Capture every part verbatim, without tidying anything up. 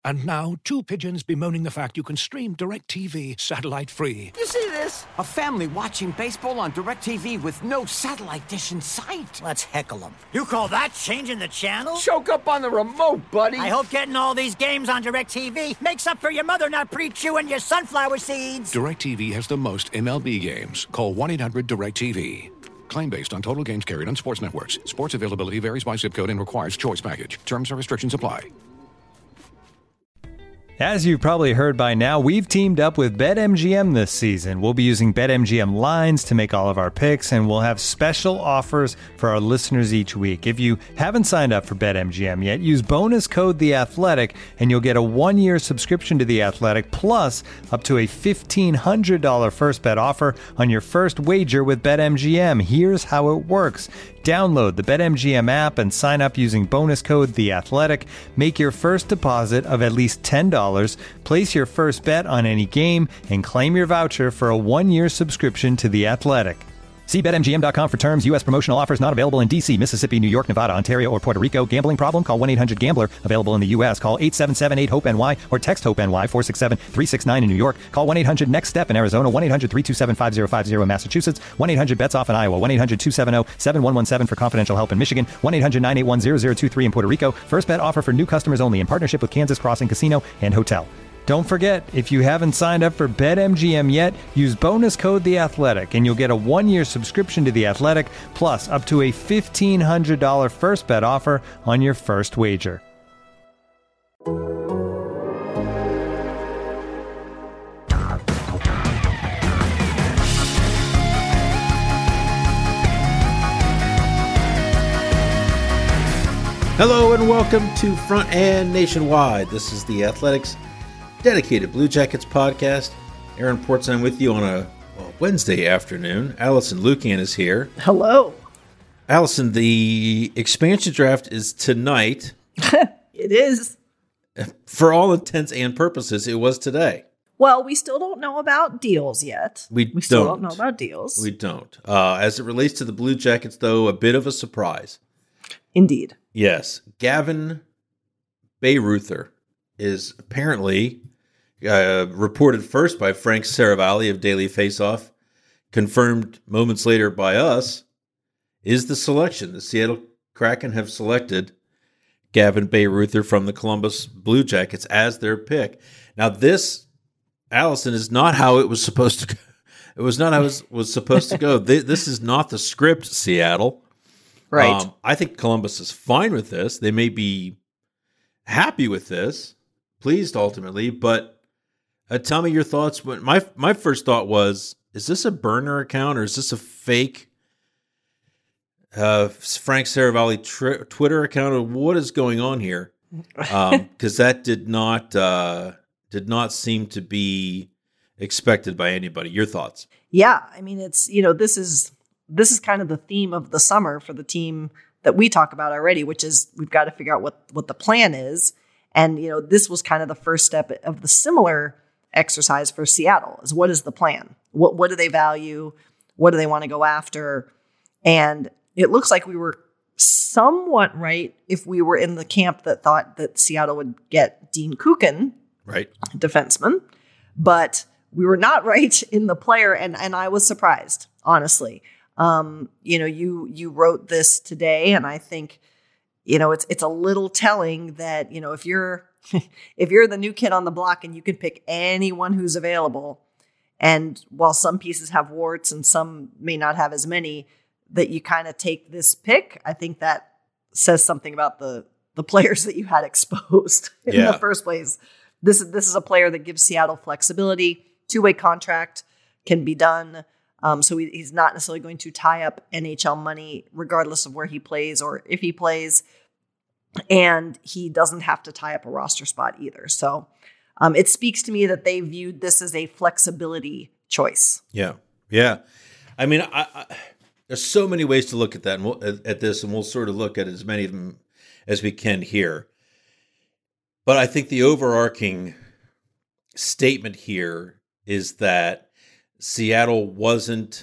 And now, two pigeons bemoaning the fact you can stream DirecTV satellite-free. You see this? A family watching baseball on DirecTV with no satellite dish in sight. Let's heckle them. You call that changing the channel? Choke up on the remote, buddy. I hope getting all these games on DirecTV makes up for your mother not pre-chewing your sunflower seeds. DirecTV has the most M L B games. Call one eight hundred direct T V. Claim based on total games carried on sports networks. Sports availability varies by zip code and requires choice package. Terms and restrictions apply. As you've probably heard by now, we've teamed up with BetMGM this season. We'll be using BetMGM lines to make all of our picks, and we'll have special offers for our listeners each week. If you haven't signed up for BetMGM yet, use bonus code The Athletic, and you'll get a one-year subscription to The Athletic, plus up to a fifteen hundred dollars first bet offer on your first wager with BetMGM. Here's how it works. Download the BetMGM app and sign up using bonus code The Athletic. Make your first deposit of at least ten dollars, place your first bet on any game, and claim your voucher for a one-year subscription to The Athletic. See Bet M G M dot com for terms. U S promotional offers not available in D C, Mississippi, New York, Nevada, Ontario, or Puerto Rico. Gambling problem? Call one eight hundred gambler. Available in the U S. Call eight seven seven eight hope N Y or text HOPE-NY four six seven three six nine in New York. Call one eight hundred next step in Arizona. one eight hundred three two seven five zero five zero in Massachusetts. one eight hundred bets off in Iowa. one eight hundred two seven zero seven one one seven for confidential help in Michigan. one eight hundred nine eight one zero zero two three in Puerto Rico. First bet offer for new customers only in partnership with Kansas Crossing Casino and Hotel. Don't forget, if you haven't signed up for BetMGM yet, use bonus code The Athletic, and you'll get a one-year subscription to The Athletic, plus up to a fifteen hundred dollars first bet offer on your first wager. Hello and welcome to Front and Nationwide. This is The Athletic's dedicated Blue Jackets podcast. Aaron Portzline with you on a well, Wednesday afternoon. Allison Lucan is here. Hello. Allison, the expansion draft is tonight. It is. For all intents and purposes, it was today. Well, we still don't know about deals yet. We, we still don't. don't know about deals. We don't. Uh, as it relates to the Blue Jackets, though, a bit of a surprise. Indeed. Yes. Gavin Bayreuther is apparently uh, reported first by Frank Saravalli of Daily Faceoff, confirmed moments later by us, is the selection. The Seattle Kraken have selected Gavin Bayreuther from the Columbus Blue Jackets as their pick. Now, this, Allison, is not how it was supposed to go. It was not how it was, was supposed to go. This is not the script, Seattle. Right. Um, I think Columbus is fine with this. They may be happy with this, pleased ultimately, but uh, tell me your thoughts. My my first thought was, is this a burner account or is this a fake uh, Frank Saravalli tri- Twitter account? Or what is going on here? Because um, that did not uh, did not seem to be expected by anybody. Your thoughts? Yeah, I mean, it's, you know, this is this is kind of the theme of the summer for the team that we talk about already, which is we've got to figure out what what the plan is. And, you know, this was kind of the first step of the similar exercise for Seattle is what is the plan? What what do they value? What do they want to go after? And it looks like we were somewhat right if we were in the camp that thought that Seattle would get Dean Kukan, right, defenseman. But we were not right in the player, and, and I was surprised, honestly. Um, you know, you you wrote this today, and I think, you know, it's it's a little telling that, you know, if you're if you're the new kid on the block and you can pick anyone who's available, and while some pieces have warts and some may not have as many, that you kind of take this pick, I think that says something about the the players that you had exposed in yeah. the first place. This is this is a player that gives Seattle flexibility. Two-way contract can be done. Um, so he, he's not necessarily going to tie up N H L money regardless of where he plays or if he plays. And he doesn't have to tie up a roster spot either. So um, it speaks to me that they viewed this as a flexibility choice. Yeah. Yeah. I mean, I, I, there's so many ways to look at that and we'll, at, at this, and we'll sort of look at as many of them as we can here. But I think the overarching statement here is that Seattle wasn't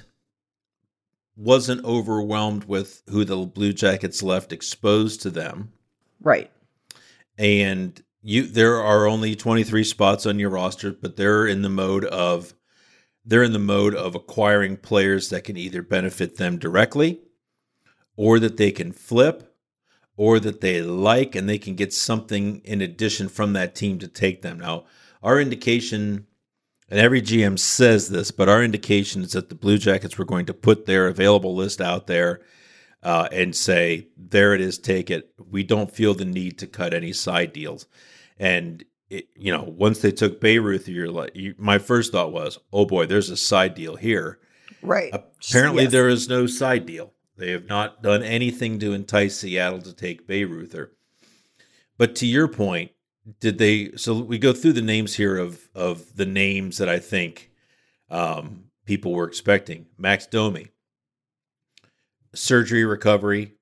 wasn't overwhelmed with who the Blue Jackets left exposed to them. Right. And, you there are only twenty-three spots on your roster, but they're in the mode of they're in the mode of acquiring players that can either benefit them directly, or that they can flip, or that they like and they can get something in addition from that team to take them. Now, our indication, and every G M says this, but our indication is that the Blue Jackets were going to put their available list out there uh, and say, there it is, take it. We don't feel the need to cut any side deals. And, it, you know, once they took Bayreuth, you're like, you, my first thought was, oh boy, there's a side deal here. Right. Apparently Yes. there is no side deal. They have not done anything to entice Seattle to take Bayreuther. But to your point, did they? So we go through the names here of of the names that I think um, people were expecting. Max Domi, surgery recovery,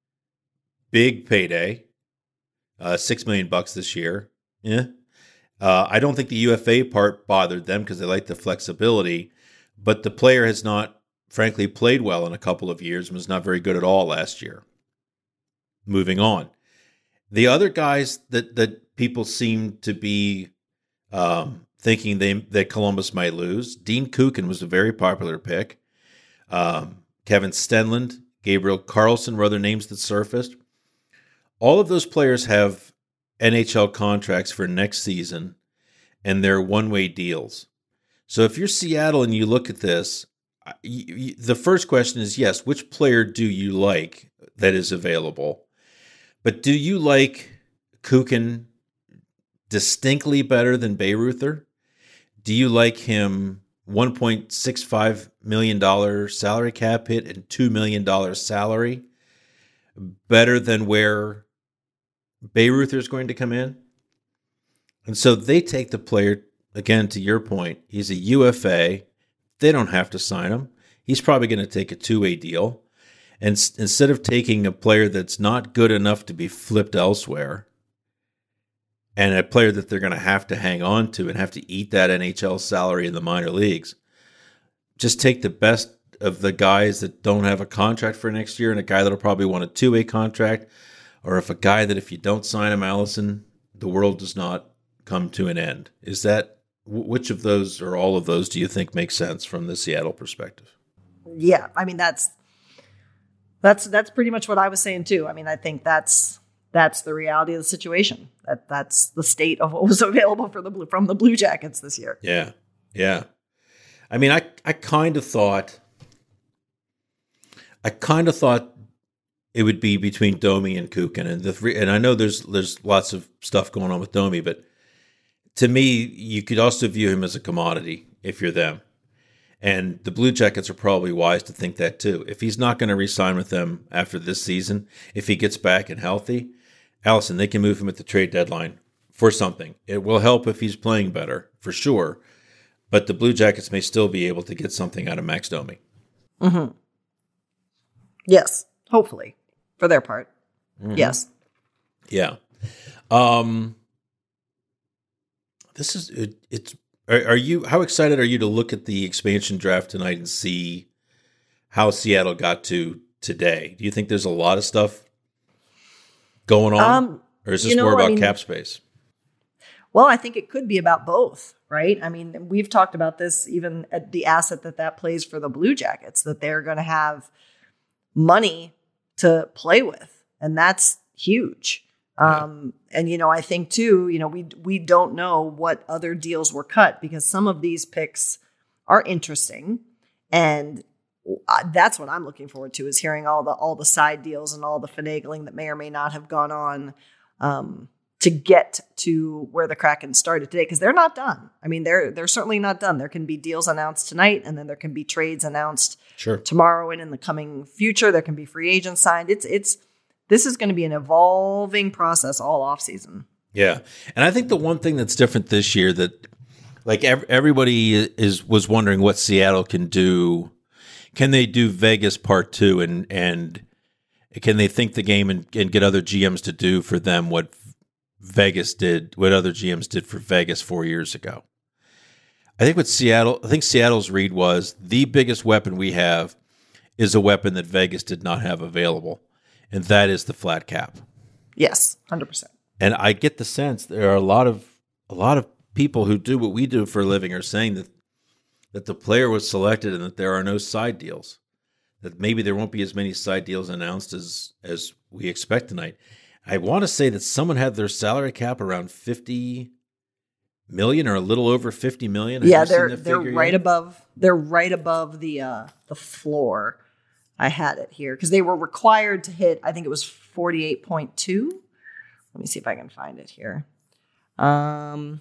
big payday, uh, six million bucks this year. Yeah, uh, I don't think the U F A part bothered them because they like the flexibility, but the player has not, frankly, played well in a couple of years and was not very good at all last year. Moving on. The other guys that, that people seem to be um, thinking they that Columbus might lose, Dean Kukin was a very popular pick. Um, Kevin Stenlund, Gabriel Carlson were other names that surfaced. All of those players have N H L contracts for next season, and they're one-way deals. So if you're Seattle and you look at this, the first question is, yes, which player do you like that is available? But do you like Kukin distinctly better than Bayreuther? Do you like him one point six five million dollars salary cap hit and two million dollars salary better than where Bayreuther is going to come in? And so they take the player, again, to your point, he's a U F A. They don't have to sign him. He's probably going to take a two-way deal. And s- instead of taking a player that's not good enough to be flipped elsewhere, and a player that they're going to have to hang on to and have to eat that N H L salary in the minor leagues, just take the best of the guys that don't have a contract for next year and a guy that'll probably want a two-way contract, or if a guy that if you don't sign him, Allison, the world does not come to an end. Is that, which of those or all of those do you think makes sense from the Seattle perspective? Yeah, I mean that's that's that's pretty much what I was saying too. I mean, I think that's that's the reality of the situation. That that's the state of what was available for the blue, from the Blue Jackets this year. Yeah, yeah. I mean, I I kind of thought I kind of thought it would be between Domi and Kukin, and the three. And I know there's there's lots of stuff going on with Domi, but to me, you could also view him as a commodity if you're them. And the Blue Jackets are probably wise to think that too. If he's not going to re-sign with them after this season, if he gets back and healthy, Allison, they can move him at the trade deadline for something. It will help if he's playing better, for sure. But the Blue Jackets may still be able to get something out of Max Domi. Mm-hmm. Yes, hopefully, for their part. Mm-hmm. Yes. Yeah. Um, this is, it, it's, Are, are you? How excited are you to look at the expansion draft tonight and see how Seattle got to today? Do you think there's a lot of stuff going on, um, or is this you know, more about I mean, cap space? Well, I think it could be about both, right? I mean, we've talked about this even at the asset that that plays for the Blue Jackets, that they're going to have money to play with, and that's huge. Um, and, you know, I think too, you know, we, we don't know what other deals were cut because some of these picks are interesting. And that's what I'm looking forward to, is hearing all the, all the side deals and all the finagling that may or may not have gone on, um, to get to where the Kraken started today. Cause they're not done. I mean, they're, they're certainly not done. There can be deals announced tonight, and then there can be trades announced sure. tomorrow and in the coming future. There can be free agents signed. It's, it's, This is going to be an evolving process all offseason. Yeah. And I think the one thing that's different this year that, like, ev- everybody is was wondering what Seattle can do. Can they do Vegas part two, and and can they think the game and, and get other G Ms to do for them what Vegas did, what other G Ms did for Vegas four years ago? I think what Seattle, I think Seattle's read was the biggest weapon we have is a weapon that Vegas did not have available. And that is the flat cap. Yes, one hundred percent. And I get the sense there are a lot of a lot of people who do what we do for a living are saying that that the player was selected and that there are no side deals. That maybe there won't be as many side deals announced as as we expect tonight. I want to say that someone had their salary cap around fifty million or a little over fifty million. Have yeah, you seen they're that they're figure right yet? above they're right above the uh, the floor. I had it here because they were required to hit. I think it was forty-eight point two. Let me see if I can find it here. Um,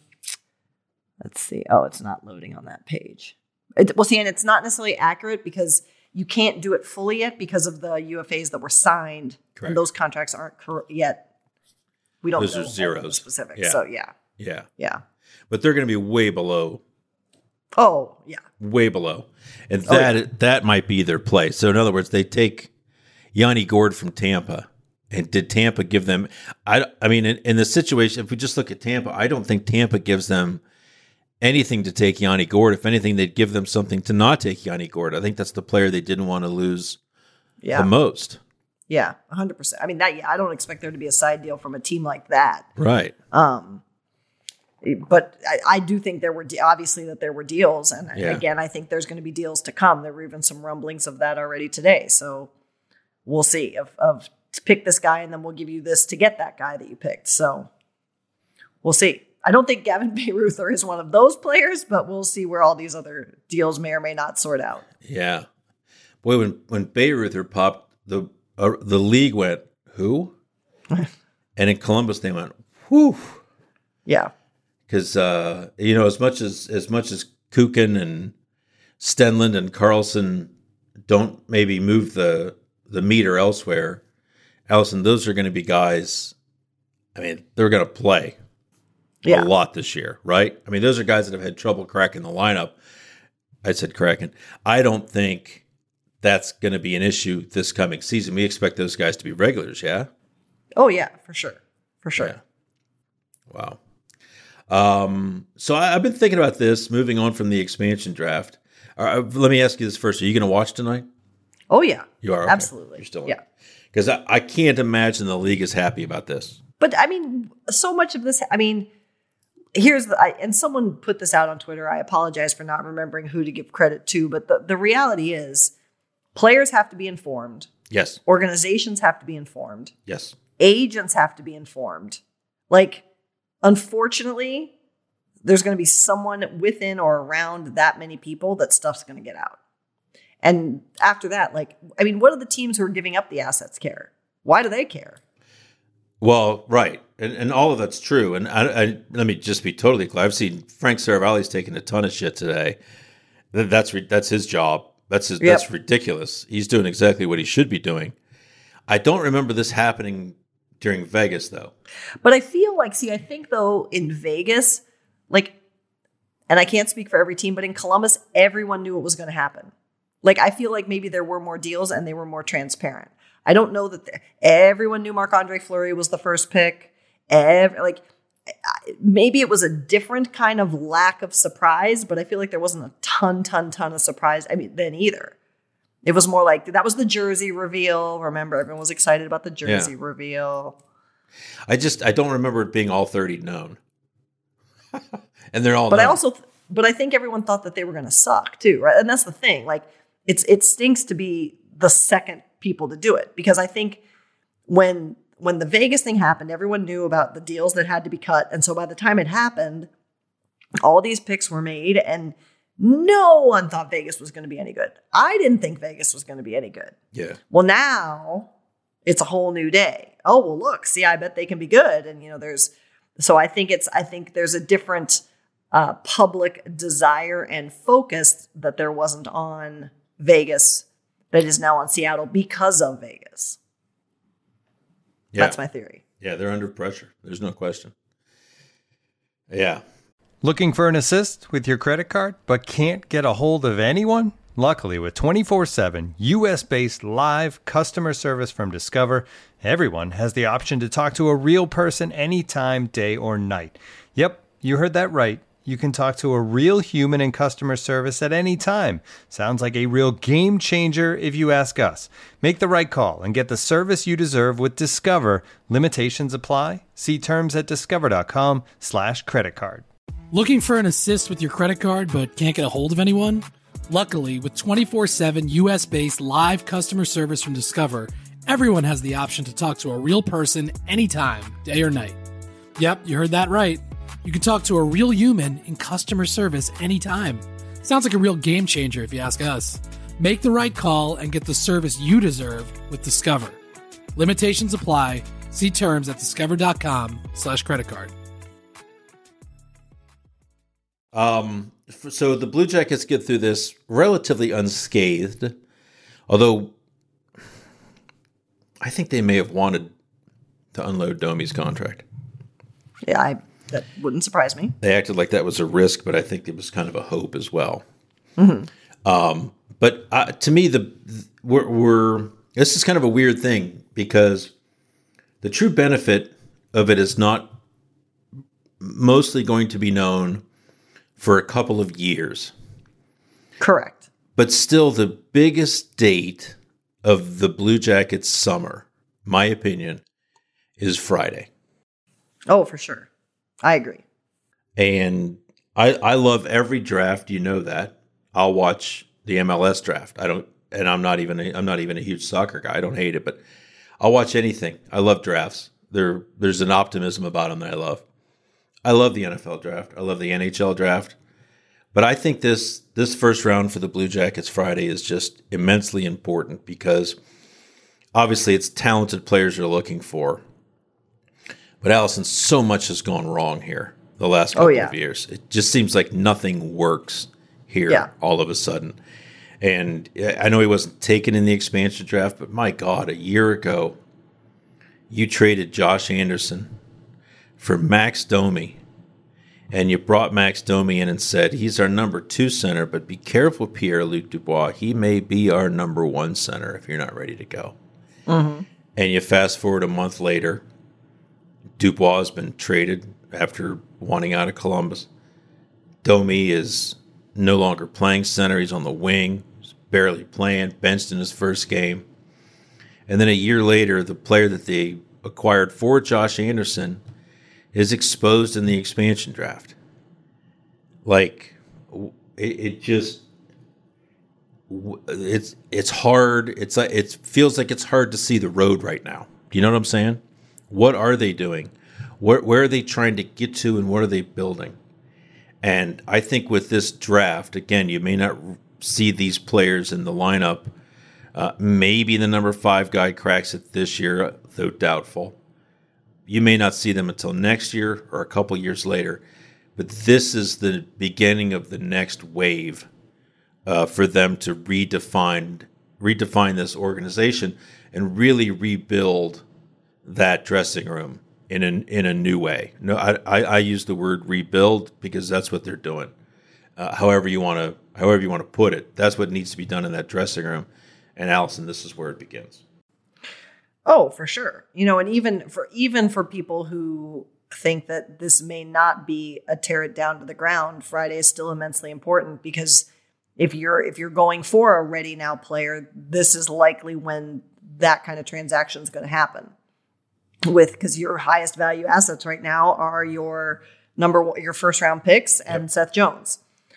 let's see. Oh, it's not loading on that page. It, well, see, and it's not necessarily accurate because you can't do it fully yet because of the U F As that were signed. Correct. And those contracts aren't cor- yet. We don't Those know are all zeros. the specifics. Yeah. So yeah, Yeah. yeah. But they're going to be way below, Oh yeah. way below. And Oh, that yeah. that might be their play. So in other words, they take Yanni Gourde from Tampa. And did Tampa give them I, I mean, in, in the situation, if we just look at Tampa, I don't think Tampa gives them anything to take Yanni Gourde. If anything, they'd give them something to not take Yanni Gourde. I think that's the player they didn't want to lose Yeah. the most. Yeah, one hundred percent. I mean, that. Yeah, I don't expect there to be a side deal from a team like that. Right. Um, but I, I do think there were de- obviously that there were deals, and Yeah. again, I think there's going to be deals to come. There were even some rumblings of that already today. So we'll see. Of of to pick this guy, and then we'll give you this to get that guy that you picked. So we'll see. I don't think Gavin Bayreuther is one of those players, but we'll see where all these other deals may or may not sort out. Yeah. Boy, when, when Bayreuther popped, the uh, the league went, who? And in Columbus, they went, whew. Yeah. Because, uh, you know, as much as as much as Kukin and Stenlund and Carlson don't maybe move the, the meter elsewhere, Allison, those are going to be guys, I mean, they're going to play Yeah. a lot this year, right? I mean, those are guys that have had trouble cracking the lineup. I said cracking. I don't think that's going to be an issue this coming season. We expect those guys to be regulars, yeah? Oh yeah, for sure. For sure. Yeah. Wow. Um, so I, I've been thinking about this, moving on from the expansion draft. Uh, let me ask you this first. Are you going to watch tonight? Oh yeah. You are? Okay. Absolutely. You're still Yeah. Because I, I can't imagine the league is happy about this. But I mean, so much of this, I mean, here's the, I, and someone put this out on Twitter. I apologize for not remembering who to give credit to, but the, the reality is players have to be informed. Yes. Organizations have to be informed. Yes. Agents have to be informed. Like, unfortunately, there's going to be someone within or around that many people that stuff's going to get out. And after that, like, I mean, what do the teams who are giving up the assets care? Why do they care? Well, right. And, and all of that's true. And I, I, let me just be totally clear. I've seen Frank Saravalli's taking a ton of shit today. Th- That's re- that's his job. That's his, Yep. that's ridiculous. He's doing exactly what he should be doing. I don't remember this happening during Vegas, though. But I feel like, see, I think though in Vegas, like, and I can't speak for every team, but in Columbus, everyone knew what was going to happen. Like, I feel like maybe there were more deals and they were more transparent. I don't know that the, everyone knew Marc-Andre Fleury was the first pick. Every, like, I- maybe it was a different kind of lack of surprise, but I feel like there wasn't a ton, ton, ton of surprise. I mean, then either. It was more like, that was the jersey reveal. Remember, everyone was excited about the jersey Yeah. reveal. I just I don't remember it being all thirty known. And they're all But I known. also, but I think everyone thought that they were going to suck too, right? And that's the thing. Like, it's it stinks to be the second people to do it, because I think when when the Vegas thing happened, everyone knew about the deals that had to be cut, and so by the time it happened, all these picks were made, and no one thought Vegas was going to be any good. I didn't think Vegas was going to be any good. Yeah. Well, now it's a whole new day. Oh, well, look, see, I bet they can be good. And, you know, there's, so I think it's, I think there's a different uh, public desire and focus that there wasn't on Vegas that is now on Seattle because of Vegas. Yeah. That's my theory. Yeah, they're under pressure. There's no question. Yeah. Looking for an assist with your credit card, but can't get a hold of anyone? Luckily, with twenty-four seven U S-based live customer service from Discover, everyone has the option to talk to a real person anytime, day or night. Yep, you heard that right. You can talk to a real human in customer service at any time. Sounds like a real game changer if you ask us. Make the right call and get the service you deserve with Discover. Limitations apply. See terms at discover.com slash credit card. Looking for an assist with your credit card but can't get a hold of anyone? Luckily, with twenty-four seven U S-based live customer service from Discover, everyone has the option to talk to a real person anytime, day or night. Yep, you heard that right. You can talk to a real human in customer service anytime. Sounds like a real game changer if you ask us. Make the right call and get the service you deserve with Discover. Limitations apply. See terms at discover.com slash credit card. Um, so the Blue Jackets get through this relatively unscathed, although I think they may have wanted to unload Domi's contract. Yeah, I, that wouldn't surprise me. They acted like that was a risk, but I think it was kind of a hope as well. Mm-hmm. Um, but uh, to me, the we're, we're this is kind of a weird thing because the true benefit of it is not mostly going to be known for a couple of years. Correct. But still, the biggest date of the Blue Jackets summer, my opinion, is Friday. Oh, for sure. I agree. And I I love every draft, you know that. I'll watch the M L S draft. I don't and I'm not even a, I'm not even a huge soccer guy. I don't hate it, but I'll watch anything. I love drafts. There there's an optimism about them that I love. I love the N F L draft. I love the N H L draft. But I think this this first round for the Blue Jackets Friday is just immensely important because obviously it's talented players you're looking for. But Allison, so much has gone wrong here the last couple oh, yeah. of years. It just seems like nothing works here yeah. all of a sudden. And I know he wasn't taken in the expansion draft, but my God, a year ago, you traded Josh Anderson for Max Domi. And you brought Max Domi in and said, he's our number two center, but be careful, Pierre-Luc Dubois. He may be our number one center if you're not ready to go. Mm-hmm. And you fast forward a month later, Dubois has been traded after wanting out of Columbus. Domi is no longer playing center. He's on the wing. He's barely playing, benched in his first game. And then a year later, the player that they acquired for Josh Anderson is exposed in the expansion draft. Like, it, it just, it's it's hard. It's like, it feels like it's hard to see the road right now. Do you know what I'm saying? What are they doing? Where, where are they trying to get to, and what are they building? And I think with this draft, again, you may not see these players in the lineup. Uh, maybe the number five guy cracks it this year, though doubtful. You may not see them until next year or a couple years later. But this is the beginning of the next wave uh, for them to redefine redefine this organization and really rebuild that dressing room in an in a new way. No, I, I, I use the word rebuild because that's what they're doing. Uh, however you want to however you want to put it, that's what needs to be done in that dressing room. And Allison, this is where it begins. Oh, for sure. You know, and even for even for people who think that this may not be a tear it down to the ground, Friday is still immensely important because if you're if you're going for a ready now player, this is likely when that kind of transaction is going to happen. With because your highest value assets right now are your number one, your first round picks and yep. Seth Jones.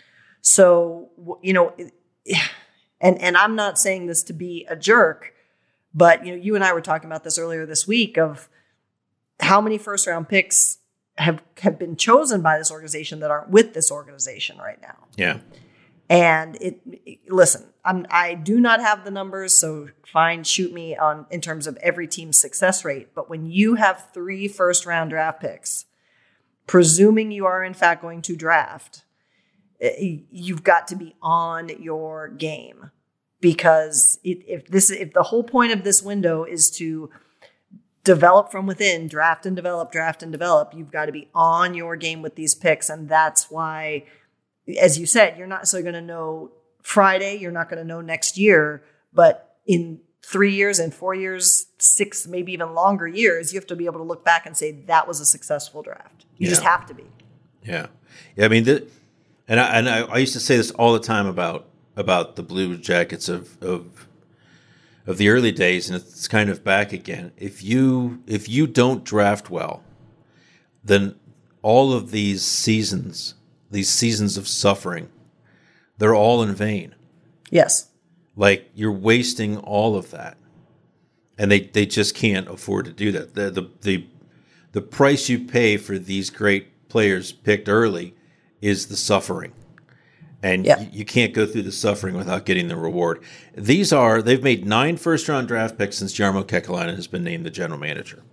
So you know, and and I'm not saying this to be a jerk, but you know, you and I were talking about this earlier this week of how many first round picks have have been chosen by this organization that aren't with this organization right now. Yeah. And it, it listen, I'm, I do not have the numbers, so fine, shoot me on in terms of every team's success rate. But when you have three first round draft picks, presuming you are in fact going to draft, you've got to be on your game because it, if this if the whole point of this window is to develop from within, draft and develop, draft and develop, you've got to be on your game with these picks, and that's why. As you said, you're not necessarily going to know Friday. You're not going to know next year. But in three years, in four years, six, maybe even longer years, you have to be able to look back and say that was a successful draft. You yeah. just have to be. Yeah, yeah. I mean, the, and I and I, I used to say this all the time about about the Blue Jackets of of of the early days, and it's kind of back again. If you if you don't draft well, then all of these seasons, these seasons of suffering, they're all in vain. Yes. Like, you're wasting all of that. And they, they just can't afford to do that. The, the the the price you pay for these great players picked early is the suffering. And yeah. you, you can't go through the suffering without getting the reward. These are, they've made nine first-round draft picks since Jarmo Kekalainen has been named the general manager.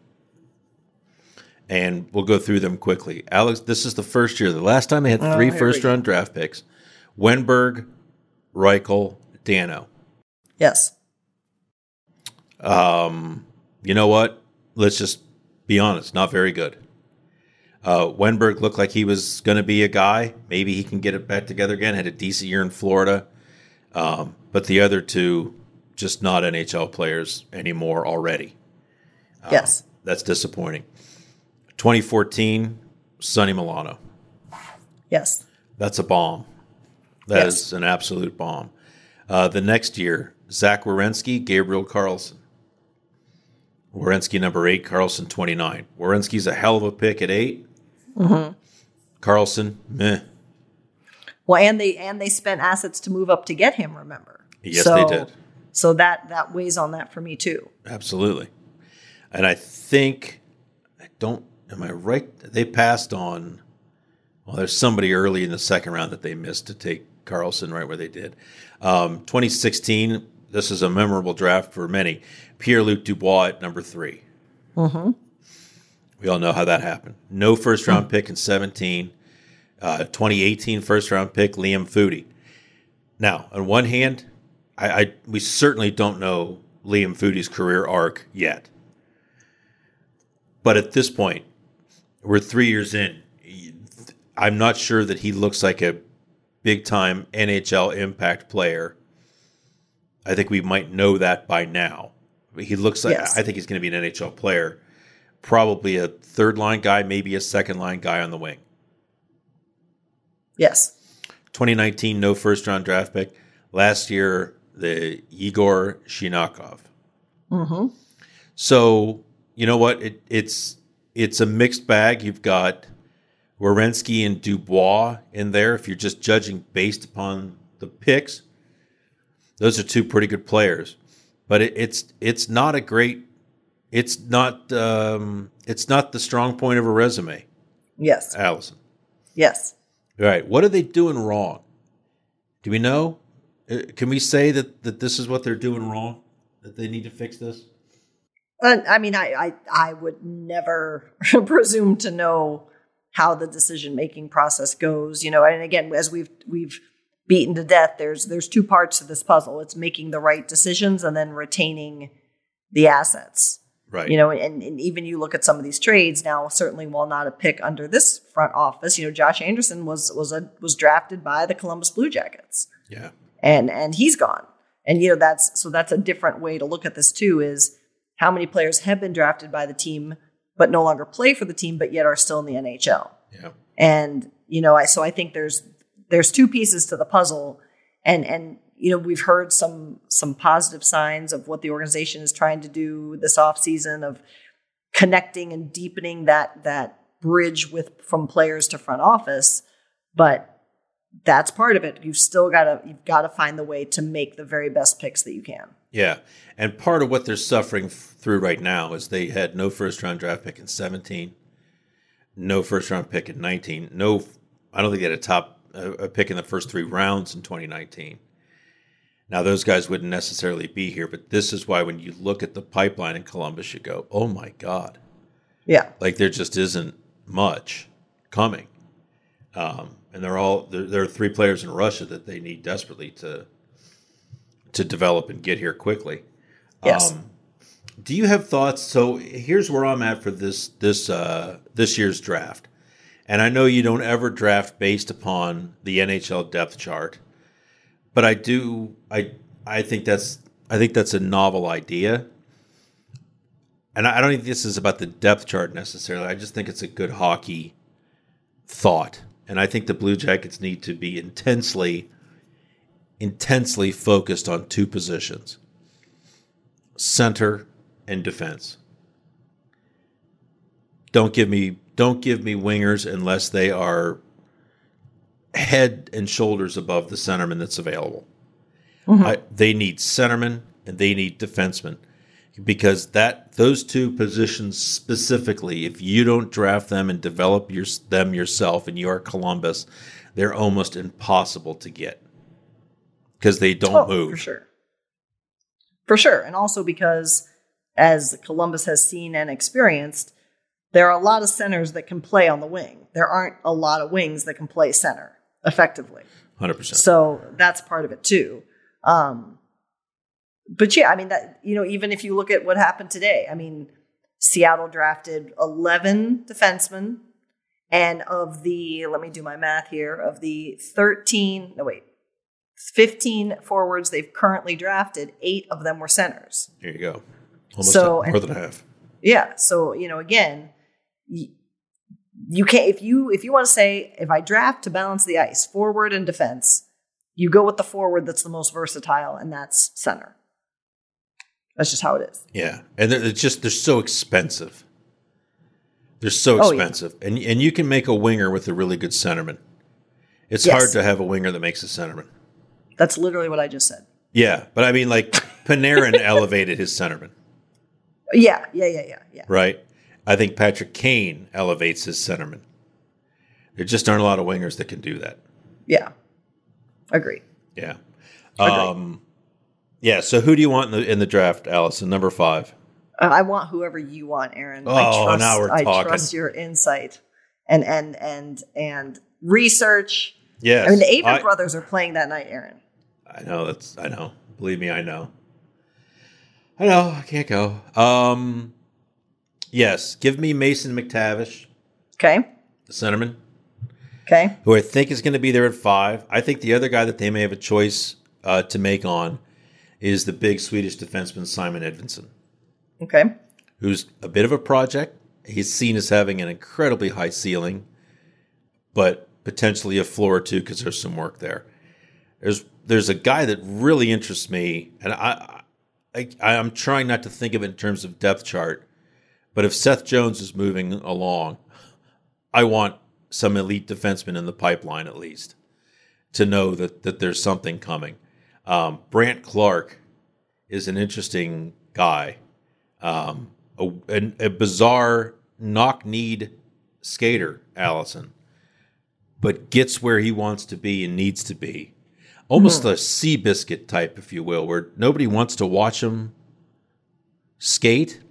And we'll go through them quickly. Alex, this is the first year. The last time they had three oh, first-round draft picks. Wenberg, Reichel, Dano. Yes. Um, you know what? Let's just be honest. Not very good. Uh, Wenberg looked like he was going to be a guy. Maybe he can get it back together again. Had a decent year in Florida. Um, but the other two, just not N H L players anymore already. Um, yes. That's disappointing. twenty fourteen, Sonny Milano. Yes. That's a bomb. That yes. is an absolute bomb. Uh, the next year, Zach Werenski, Gabriel Carlson. Werenski number eight, Carlson twenty-nine. Werenski's a hell of a pick at eight. Mm-hmm. Carlson, meh. Well, and they and they spent assets to move up to get him, remember? Yes, so, they did. So that, that weighs on that for me, too. Absolutely. And I think, I don't, am I right? They passed on, well, there's somebody early in the second round that they missed to take Carlson right where they did. Um, twenty sixteen, this is a memorable draft for many. Pierre-Luc Dubois at number three. Mm-hmm. We all know how that happened. No first-round mm-hmm. pick in seventeen. Uh, twenty eighteen first-round pick, Liam Foudy. Now, on one hand, I, I we certainly don't know Liam Foudy's career arc yet. But at this point, we're three years in. I'm not sure that he looks like a big-time N H L impact player. I think we might know that by now. He looks like, yes. I think he's going to be an N H L player. Probably a third-line guy, maybe a second-line guy on the wing. Yes. twenty nineteen, no first-round draft pick. Last year, the Igor Shinakov. Mm-hmm. So, you know what? It, it's it's a mixed bag. You've got Werenski and Dubois in there. If you're just judging based upon the picks, those are two pretty good players. But it, it's it's not a great. It's not um, it's not the strong point of a resume. Yes, Allison. Yes. All right. What are they doing wrong? Do we know? Uh, can we say that, that this is what they're doing wrong? That they need to fix this? Uh, I mean, I, I I would never presume to know how the decision making process goes. You know, and again, as we've we've beaten to death, there's there's two parts to this puzzle. It's making the right decisions and then retaining the assets. Right. You know, and, and even you look at some of these trades now, certainly while not a pick under this front office, you know, Josh Anderson was was a was drafted by the Columbus Blue Jackets. Yeah. And and he's gone. And you know, that's so that's a different way to look at this too, is how many players have been drafted by the team but no longer play for the team but yet are still in the N H L. Yeah. And you know, I so I think there's there's two pieces to the puzzle, and and you know, we've heard some some positive signs of what the organization is trying to do this offseason of connecting and deepening that that bridge with from players to front office, but that's part of it. You've still got to you've got to find the way to make the very best picks that you can. Yeah, and part of what they're suffering f- through right now is they had no first round draft pick in seventeen, no first round pick in nineteen, no. I don't think they had a top uh, a pick in the first three rounds in twenty nineteen. Now, those guys wouldn't necessarily be here, but this is why when you look at the pipeline in Columbus, you go, oh, my God. Yeah. Like, there just isn't much coming. Um, and they're all there, there are three players in Russia that they need desperately to to develop and get here quickly. Yes. Um, do you have thoughts? So here's where I'm at for this this uh, this year's draft. And I know you don't ever draft based upon the N H L depth chart. But I do. I I think that's I think that's a novel idea, and I don't think this is about the depth chart necessarily. I just think it's a good hockey thought. And I think the Blue Jackets need to be intensely, intensely focused on two positions, center and defense. Don't give me don't give me wingers unless they are head and shoulders above the centerman that's available. Mm-hmm. I, they need centermen and they need defensemen, because that those two positions specifically, if you don't draft them and develop your, them yourself and you are Columbus, they're almost impossible to get because they don't oh, move. For sure. For sure. And also because, as Columbus has seen and experienced, there are a lot of centers that can play on the wing. There aren't a lot of wings that can play center effectively. one hundred percent. So that's part of it too. Um, but yeah, I mean, that, you know, even if you look at what happened today, I mean, Seattle drafted eleven defensemen, and of the, let me do my math here, of the thirteen, no wait, fifteen forwards they've currently drafted, eight of them were centers. There you go. Almost so, more than half. Yeah. So, you know, again, you, you can't, if you, if you want to say, if I draft to balance the ice, forward and defense, you go with the forward that's the most versatile, and that's center. That's just how it is. Yeah. And they're it's just, they're so expensive. They're so expensive. Oh, yeah. And and you can make a winger with a really good centerman. It's yes. hard to have a winger that makes a centerman. That's literally what I just said. Yeah. But I mean, like, Panarin elevated his centerman. Yeah, yeah, yeah, yeah, yeah. Right? I think Patrick Kane elevates his centerman. There just aren't a lot of wingers that can do that. Yeah. Agree. Yeah. Agree. Um, yeah, so who do you want in the in the draft, Allison? Number five. Uh, I want whoever you want, Aaron. Oh, I trust, now we're talking. I trust your insight and and and and research. Yes. I mean, the Avery I, brothers are playing that night, Aaron. I know. That's. I know. Believe me, I know. I know. I can't go. Um, yes. Give me Mason McTavish. Okay. The centerman. Okay. Who I think is going to be there at five. I think the other guy that they may have a choice uh, to make on is the big Swedish defenseman Simon Edvinsson. Okay. Who's a bit of a project. He's seen as having an incredibly high ceiling, but potentially a floor or two because there's some work there. There's there's a guy that really interests me, and I, I I'm trying not to think of it in terms of depth chart, but if Seth Jones is moving along, I want some elite defenseman in the pipeline at least to know that that there's something coming. Um, Brant Clark is an interesting guy, um, a, a, a bizarre knock-kneed skater, Allison, but gets where he wants to be and needs to be. Almost mm. a Seabiscuit type, if you will, where nobody wants to watch him skate,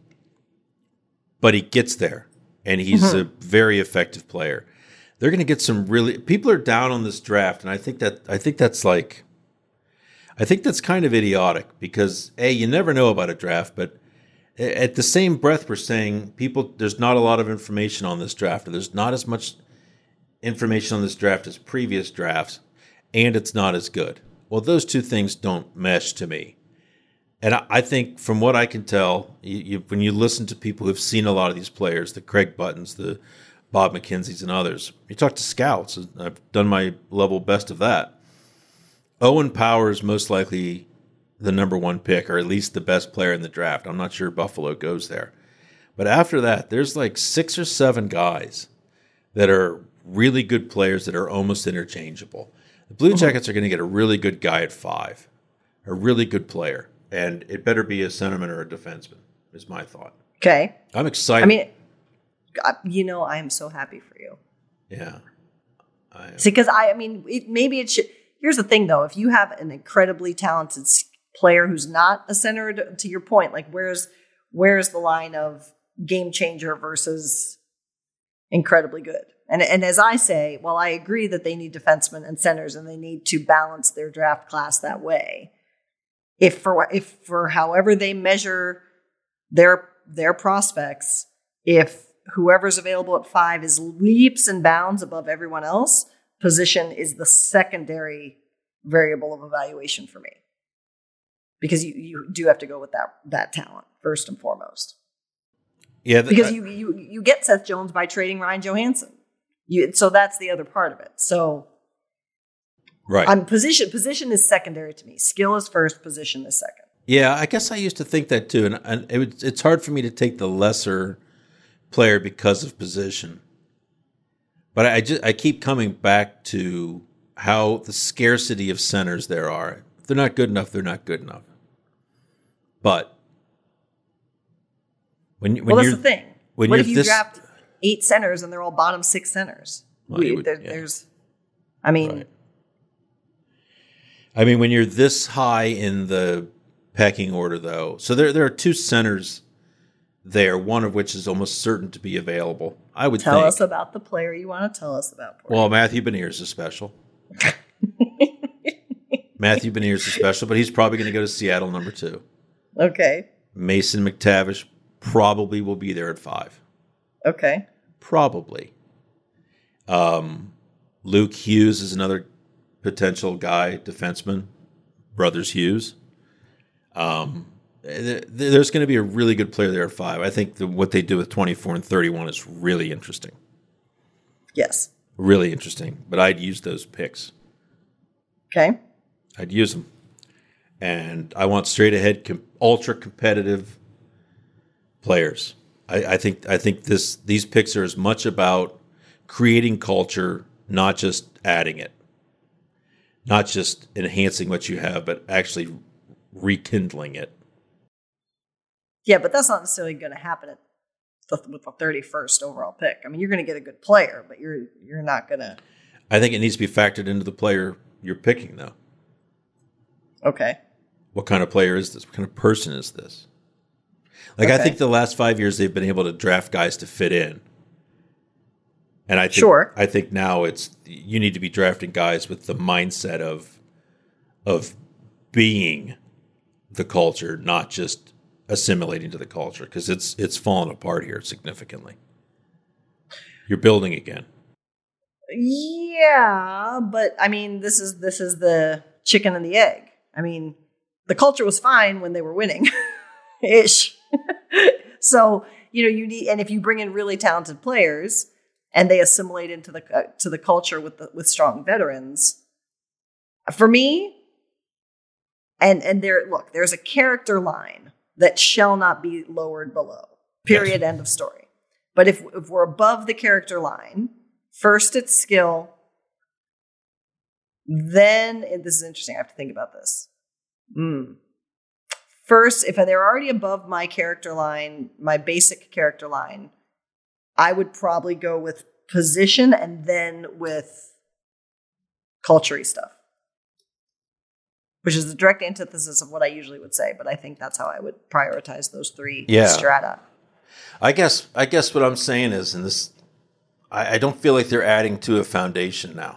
but he gets there, and he's mm-hmm. a very effective player. They're going to get some really people are down on this draft, and I think that I think that's like, I think that's kind of idiotic because A, you never know about a draft, but at the same breath, we're saying people there's not a lot of information on this draft, or there's not as much information on this draft as previous drafts, and it's not as good. Well, those two things don't mesh to me. And I, I think from what I can tell, you, you, when you listen to people who've seen a lot of these players, the Craig Buttons, the Bob McKenzie's and others, you talk to scouts, I've done my level best of that. Owen Power is most likely the number one pick, or at least the best player in the draft. I'm not sure Buffalo goes there. But after that, there's like six or seven guys that are really good players that are almost interchangeable. The Blue Jackets are going to get a really good guy at five, a really good player, and it better be a centerman or a defenseman, is my thought. Okay. I'm excited. I mean, you know, I am so happy for you. Yeah. I See, because I, I mean, it, maybe it should. Here's the thing, though. If you have an incredibly talented player who's not a center, to, to your point, like where's where's the line of game changer versus incredibly good? And and as I say, while I agree that they need defensemen and centers and they need to balance their draft class that way, if for if for however they measure their their prospects, if whoever's available at five is leaps and bounds above everyone else, position is the secondary variable of evaluation for me. Because you, you do have to go with that that talent first and foremost. Yeah, because I, you, you you get Seth Jones by trading Ryan Johansson. You, so that's the other part of it. So right. I'm position, position is secondary to me. Skill is first, position is second. Yeah, I guess I used to think that too. And, and it was, it's hard for me to take the lesser player because of position. But I just I keep coming back to how the scarcity of centers there are. If they're not good enough, they're not good enough. But when, when well, that's you're, the thing. When what you're if you this, draft eight centers and they're all bottom six centers? Well, we, would, there, yeah. There's, I mean, right. I mean, when you're this high in the pecking order, though, so there there are two centers there, one of which is almost certain to be available. I would tell think. us about the player you want to tell us about. Porter. Well, Matthew Beniers is special. Matthew Beniers is special, but he's probably going to go to Seattle number two. Okay. Mason McTavish probably will be there at five. Okay. Probably. Um, Luke Hughes is another potential guy, defenseman, Brothers Hughes. Um, th- there's going to be a really good player there at five. I think the, what they do with twenty-four and thirty-one is really interesting. Yes. Really interesting. But I'd use those picks. Okay. I'd use them. And I want straight ahead, com- ultra competitive players. I, I think I think this these picks are as much about creating culture, not just adding it, not just enhancing what you have, but actually rekindling it. Yeah, but that's not necessarily going to happen at the, with the thirty-first overall pick. I mean, you're going to get a good player, but you're you're not going to. I think it needs to be factored into the player you're picking, though. Okay. What kind of player is this? What kind of person is this? Like, okay. I think the last five years they've been able to draft guys to fit in. And I think, sure. I think now it's you need to be drafting guys with the mindset of of being the culture, not just assimilating to the culture, because it's it's fallen apart here significantly. You're building again. Yeah, but I mean, this is this is the chicken and the egg. I mean, the culture was fine when they were winning, ish. So you know, you need, and if you bring in really talented players and they assimilate into the uh, to the culture with the, with strong veterans, for me, and and there, look, there's a character line that shall not be lowered below. Period. Yes. End of story. But if if we're above the character line, first it's skill. Then, and this is interesting, I have to think about this. Mm. First, if they're already above my character line, my basic character line, I would probably go with position and then with culture-y stuff, which is the direct antithesis of what I usually would say, but I think that's how I would prioritize those three yeah. strata. I guess I guess what I'm saying is, and this, I, I don't feel like they're adding to a foundation now.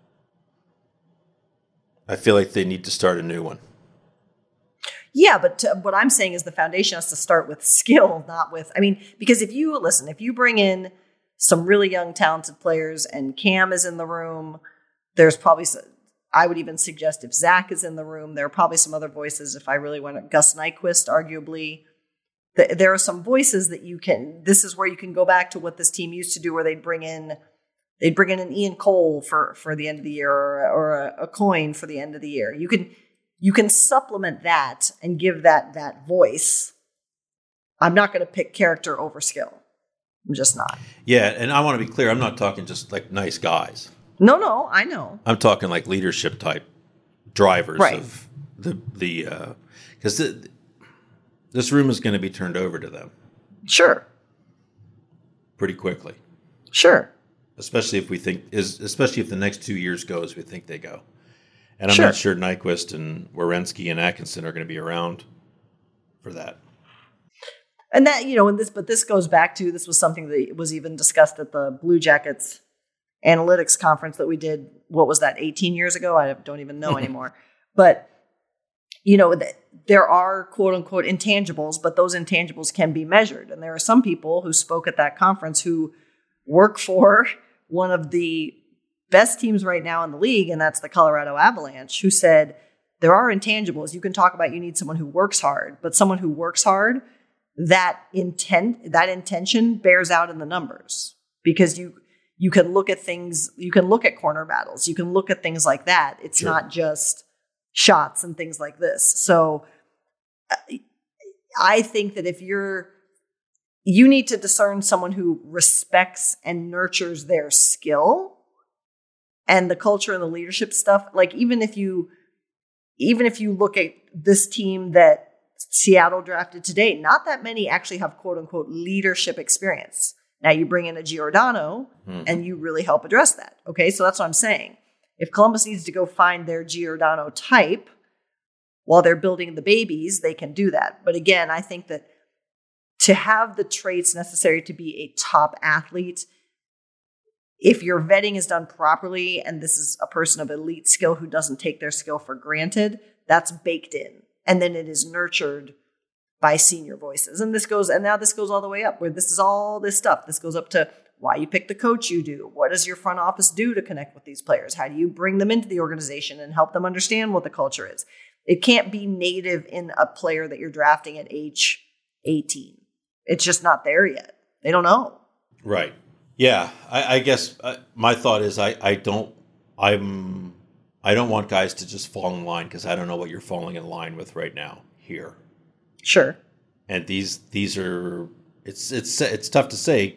I feel like they need to start a new one. Yeah, but to, what I'm saying is the foundation has to start with skill, not with, I mean, because if you, listen, if you bring in some really young, talented players and Cam is in the room, there's probably, some, I would even suggest if Zach is in the room, there are probably some other voices. If I really want to, Gus Nyquist, arguably, the, there are some voices that you can, this is where you can go back to what this team used to do, where they'd bring in They'd bring in an Ian Cole for, for the end of the year, or, or a, a Coyne for the end of the year. You can you can supplement that and give that that voice. I'm not going to pick character over skill. I'm just not. Yeah, and I want to be clear. I'm not talking just like nice guys. No, no, I know. I'm talking like leadership type drivers right. of the the because uh, this room is going to be turned over to them. Sure. Pretty quickly. Sure. Especially if we think is especially if the next two years go as we think they go, and I'm sure. not sure Nyquist and Werenski and Atkinson are going to be around for that. And that, you know, and this, but this goes back to, this was something that was even discussed at the Blue Jackets analytics conference that we did. What was that? eighteen years ago? I don't even know anymore. But you know, there are quote unquote intangibles, but those intangibles can be measured, and there are some people who spoke at that conference who work for one of the best teams right now in the league, and that's the Colorado Avalanche, who said there are intangibles. You can talk about you need someone who works hard, but someone who works hard, that intent, that intention bears out in the numbers, because you you can look at things, you can look at corner battles, you can look at things like that. It's Sure. not just shots and things like this. So I think that if you're, you need to discern someone who respects and nurtures their skill and the culture and the leadership stuff. Like even if you, even if you look at this team that Seattle drafted today, not that many actually have quote unquote leadership experience. Now you bring in a Giordano mm-hmm. and you really help address that. Okay. So that's what I'm saying. If Columbus needs to go find their Giordano type while they're building the babies, they can do that. But again, I think that to have the traits necessary to be a top athlete, if your vetting is done properly and this is a person of elite skill who doesn't take their skill for granted, that's baked in. And then it is nurtured by senior voices. And this goes, and now this goes all the way up where this is all this stuff. This goes up to why you pick the coach you do. What does your front office do to connect with these players? How do you bring them into the organization and help them understand what the culture is? It can't be native in a player that you're drafting at age eighteen. It's just not there yet. They don't know. Right. Yeah. I, I guess uh, my thought is I, I don't, I'm, I don't want guys to just fall in line because I don't know what you're falling in line with right now here. Sure. And these, these are, it's, it's, it's tough to say,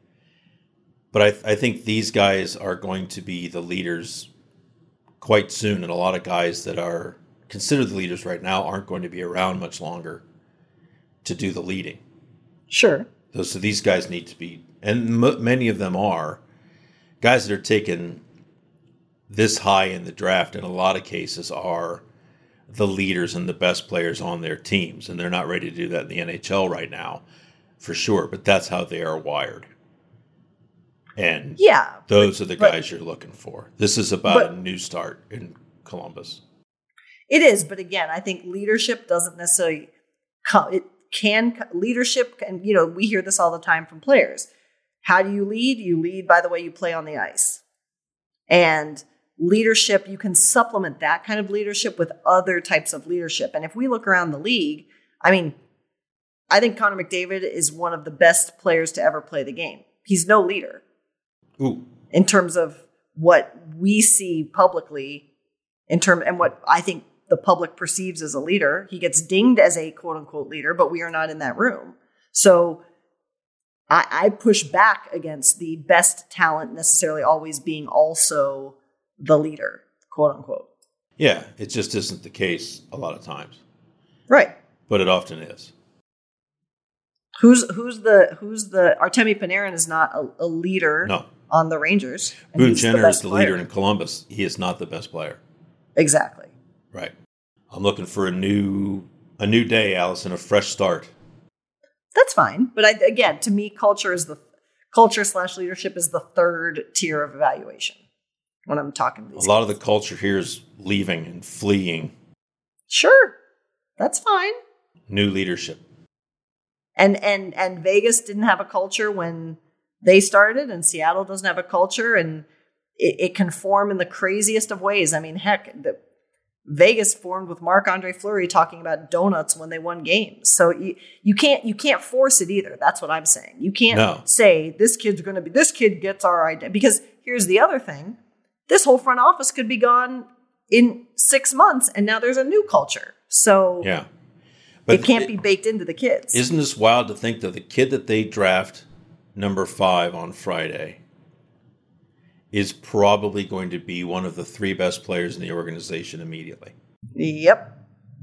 but I, I think these guys are going to be the leaders quite soon. And a lot of guys that are considered the leaders right now aren't going to be around much longer to do the leading. Sure. So, so these guys need to be, and m- many of them are, guys that are taken this high in the draft in a lot of cases are the leaders and the best players on their teams. And they're not ready to do that in the N H L right now, for sure. But that's how they are wired. And yeah, those but, are the but, guys you're looking for. This is about but, a new start in Columbus. It is. But again, I think leadership doesn't necessarily come. It can leadership. And, you know, we hear this all the time from players. How do you lead? You lead by the way you play on the ice. And leadership, you can supplement that kind of leadership with other types of leadership. And if we look around the league, I mean, I think Connor McDavid is one of the best players to ever play the game. He's no leader. Ooh. In terms of what we see publicly, in term and what I think the public perceives as a leader. He gets dinged as a quote unquote leader, but we are not in that room. So I, I push back against the best talent necessarily always being also the leader, quote unquote. Yeah, it just isn't the case a lot of times. Right. But it often is. Who's who's the who's the Artemi Panarin is not a, a leader no. on the Rangers. Boone Jenner the is the player. leader in Columbus. He is not the best player. Exactly. Right. I'm looking for a new a new day, Allison, a fresh start. That's fine. But I, again, to me, culture is the culture slash leadership is the third tier of evaluation when I'm talking to these A lot guys. of the culture here is leaving and fleeing. Sure. That's fine. New leadership. And and and Vegas didn't have a culture when they started, and Seattle doesn't have a culture, and it, it can form in the craziest of ways. I mean, heck, the Vegas formed with Marc-Andre Fleury talking about donuts when they won games. So you, you can't you can't force it either. That's what I'm saying. You can't No. say this kid's going to be this kid gets our idea, because here's the other thing: this whole front office could be gone in six months, and now there's a new culture. So Yeah. it can't be baked into the kids. Isn't this wild to think that the kid that they draft number five on Friday is probably going to be one of the three best players in the organization immediately? Yep.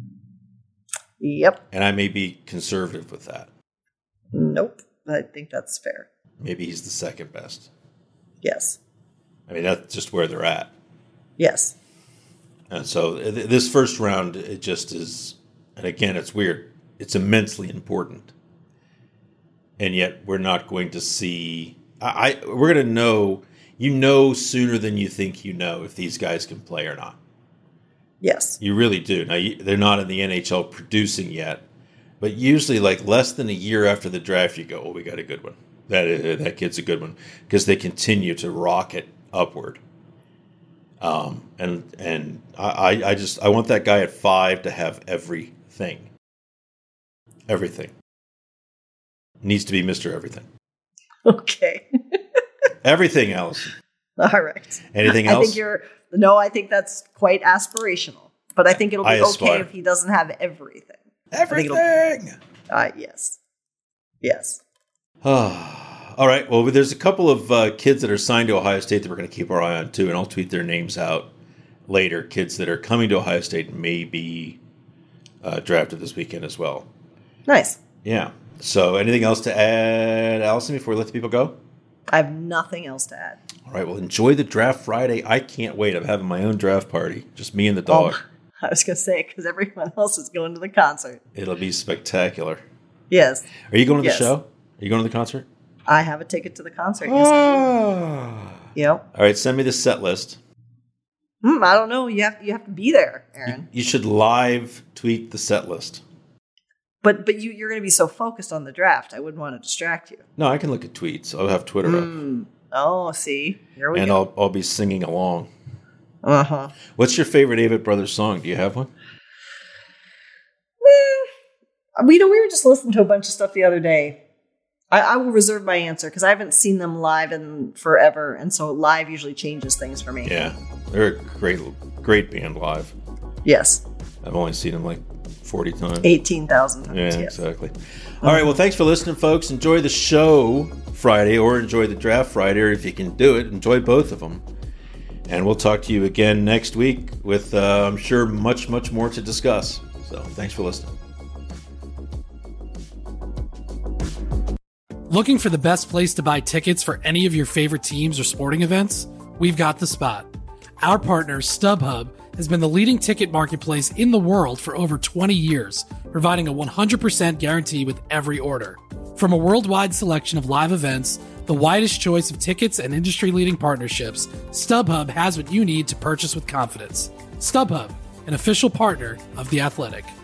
Yep. And I may be conservative with that. Nope. I think that's fair. Maybe he's the second best. Yes. I mean, that's just where they're at. Yes. And so th- this first round, it just is, and again, it's weird. It's immensely important. And yet we're not going to see, I, I we're going to know, you know sooner than you think you know if these guys can play or not. Yes. You really do. Now, you, they're not in the N H L producing yet, but usually like less than a year after the draft, you go, oh, we got a good one. That uh, that kid's a good one, because they continue to rocket upward. Um, and and I, I just, I want that guy at five to have everything. Everything. Needs to be Mister Everything. Okay. Everything else. All right. Anything I else? think you're, no, I think that's quite aspirational. But I think it'll be I okay aspire. if he doesn't have everything. Everything. Uh, yes. Yes. All right. Well, there's a couple of uh, kids that are signed to Ohio State that we're going to keep our eye on, too, and I'll tweet their names out later. Kids that are coming to Ohio State may be uh, drafted this weekend as well. Nice. Yeah. So anything else to add, Allison, before we let the people go? I have nothing else to add. All right. Well, enjoy the draft Friday. I can't wait. I'm having my own draft party. Just me and the dog. Oh, I was going to say, because everyone else is going to the concert. It'll be spectacular. Yes. Are you going to Yes. the show? Are you going to the concert? I have a ticket to the concert. Yes, I do. Yep. All right. Send me the set list. Hmm, I don't know. You have you have to be there, Aaron. You should live tweet the set list. But but you you're going to be so focused on the draft. I wouldn't want to distract you. No, I can look at tweets. I'll have Twitter up. Mm. Oh, see, here we And go. I'll I'll be singing along. Uh huh. What's your favorite Avett Brothers song? Do you have one? We know we were just listening to a bunch of stuff the other day. I, I will reserve my answer because I haven't seen them live in forever, and so live usually changes things for me. Yeah, they're a great great band live. Yes. I've only seen them like forty times. Eighteen thousand times. Yeah, yes. exactly. All right, well, thanks for listening, folks. Enjoy the show Friday or enjoy the draft Friday, or if you can do it, enjoy both of them. And we'll talk to you again next week with, uh, I'm sure, much, much more to discuss. So thanks for listening. Looking for the best place to buy tickets for any of your favorite teams or sporting events? We've got the spot. Our partner, StubHub, has been the leading ticket marketplace in the world for over twenty years, providing a one hundred percent guarantee with every order. From a worldwide selection of live events, the widest choice of tickets, and industry-leading partnerships, StubHub has what you need to purchase with confidence. StubHub, an official partner of The Athletic.